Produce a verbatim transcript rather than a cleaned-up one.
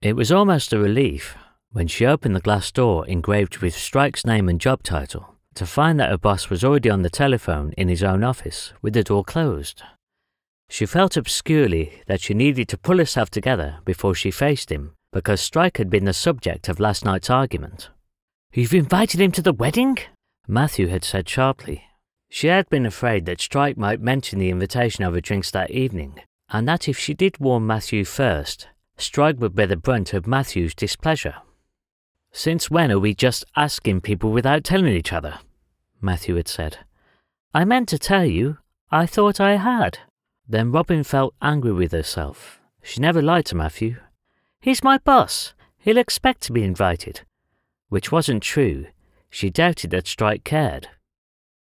It was almost a relief when she opened the glass door engraved with Strike's name and job title to find that her boss was already on the telephone in his own office with the door closed. She felt obscurely that she needed to pull herself together before she faced him because Strike had been the subject of last night's argument. "You've invited him to the wedding?" Matthew had said sharply. She had been afraid that Strike might mention the invitation over drinks that evening, and that if she did warn Matthew first, Strike would bear the brunt of Matthew's displeasure. "Since when are we just asking people without telling each other?" Matthew had said. "I meant to tell you. I thought I had." Then Robin felt angry with herself. She never lied to Matthew. "He's my boss. He'll expect to be invited." Which wasn't true. She doubted that Strike cared.